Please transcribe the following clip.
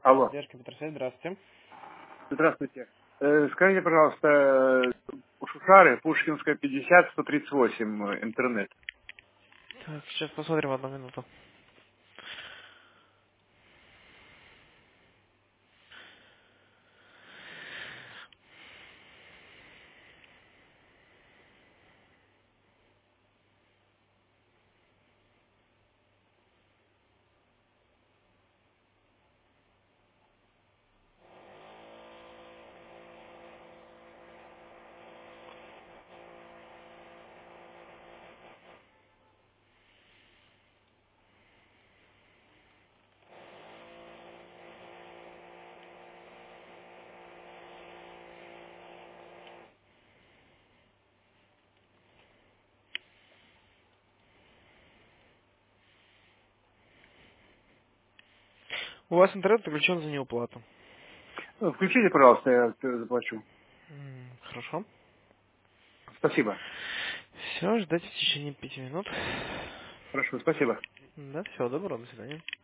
Алло. Девушка Петросвет, здравствуйте. Здравствуйте. Скажите, пожалуйста, Шушары, Пушкинская, 50, 138, интернет. Так, сейчас посмотрим одну минуту. У вас интернет подключен за неуплату. Включите, пожалуйста, я заплачу. Хорошо. Спасибо. Все, ждать в течение 5 минут. Хорошо, спасибо. Да, всего доброго, до свидания.